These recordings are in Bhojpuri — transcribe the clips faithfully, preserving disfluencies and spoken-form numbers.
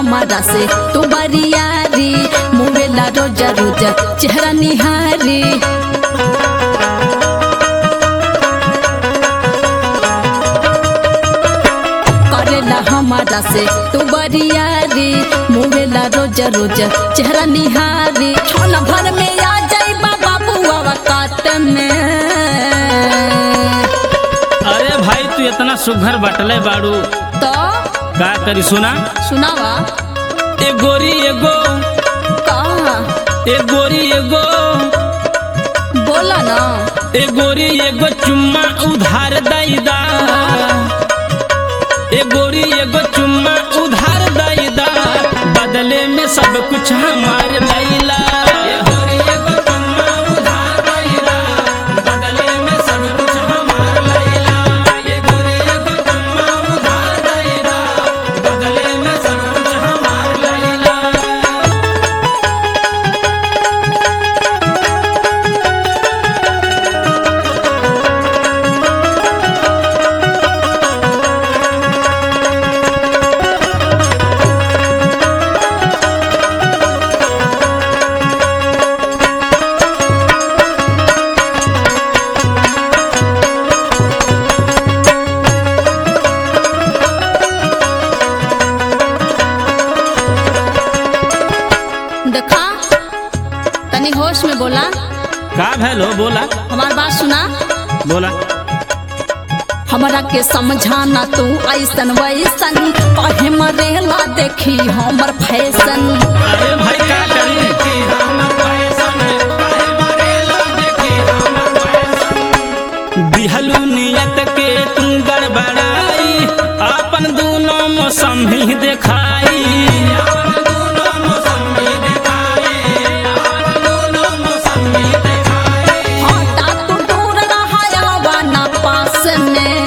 हमारा से तू बरियारी मुवेला रोजा रोजा चेहरा निहारी। करेला हमारा से तू बरियारी मुवेला रोजा रोजा चेहरा निहारी। क्षण भर में आ जाई बाबा बुआ काट में। अरे भाई तू इतना सुघर बटले बाड़ू तो का करी सुना सुनावा। ए गोरी एगो कहा ए गोरी एगो बोला ना। ए गोरी एगो चुम्मा उधार दैदा। ए गोरी एगो चुम्मा उधार दैदा बदले में सब कुछ हमार लैला। ए गोरी एगो चुम्मा उधार दैदा बदले में सब कुछ हमार लैला। ए गोरी एगो चुम्मा उधार दैदा बदले में सब कुछ हमार लैला। देखा तनी होश में बोला। का भैलो बोला हमार बात सुना। बोला हमरा के समझाना तू ऐसन वैसन कहे मरेला देखी हमर फैशन। अरे भाई का करी दिहलू नियत के तुम गड़बड़ाई अपन दोनों मौसम ही दिखाई। हटा तू दूर रहा ना पास में।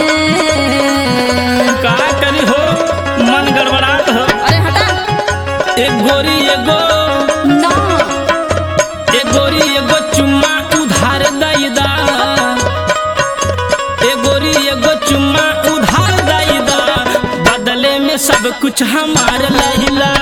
का करी हो मन गड़बड़ात हो। अरे हटा एक गोरी एगो ना। एक गोरी एगो चुम्मा उधार दैदा। एक गोरी एगो चुम्मा उधार दैदा बदले में सब कुछ हमार लहिला।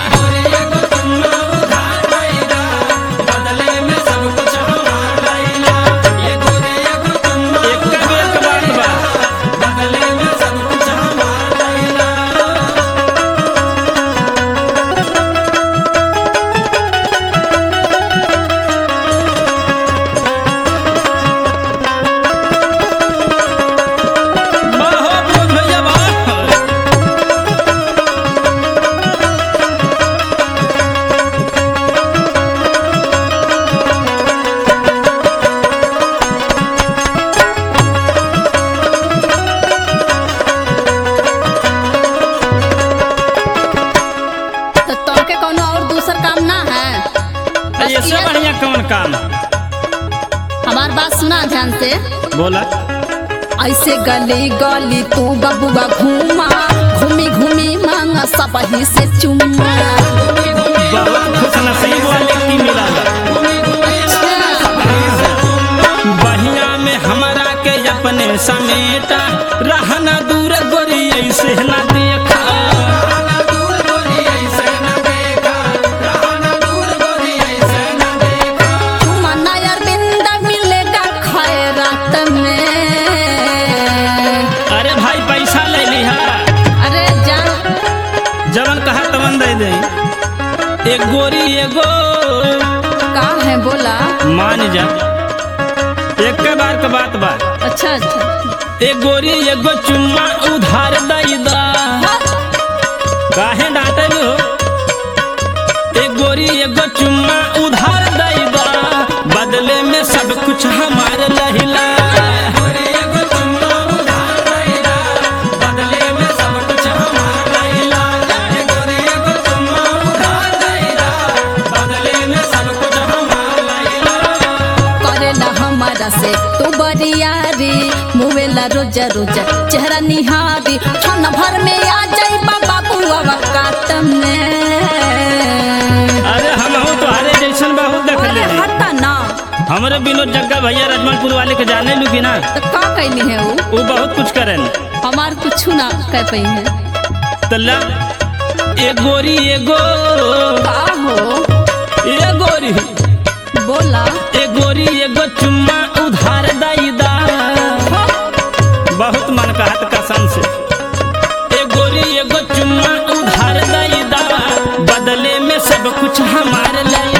तो तोके कोनो और दूसर काम ना है। बस ये सब बढ़िया कौन काम हमार बात सुना ध्यान से। बोला ऐसे गली गली तू बबुआ घूमा घूमी घूमी मांगा सब ही से चुम्मा। बहुत खुश नसीब वाले की मिला बहिया में हमारा के अपने समेटा रहना दूर गोरी ऐसे ना देखा। मना अरविंद मिलेगा खैरात में। अरे भाई पैसा ले लिहा अरे जा जवन कहा तवन दे दे। एक गोरी एगो का है बोला। मान जा एक के बार के बात बा। अच्छा अच्छा एक गोरी एगो चुम्मा उधार दैदा काहे डांटे हो। एक गोरी एगो चुम्मा उधार दैदा बदले में सब कुछ हमार लहिला। करेला हमारा से तू बरियारी मुवेला रोजा रोजा चेहरा निहारी। क्षण भर में आ जाई बाबा बुआ काट में। अरे हम हो तुम्हारे जैसन बहुत देख अरे ले हटा ना। हमारे विनोद जग्गा भैया राजमलपुर वाले के जाने लू की ना। तो का कैली है वो वो बहुत कुछ करें हमार कुछ ना कह पाई है। तल्ला ए गोरी एगो का हो ए गोरी बोला ए गोरी एगो चुम्मा उधार दैदा बहुत मन कहत कसम से ए गोरी एगो चुम्मा उधार दैदा बदले में सब कुछ हमार लैदा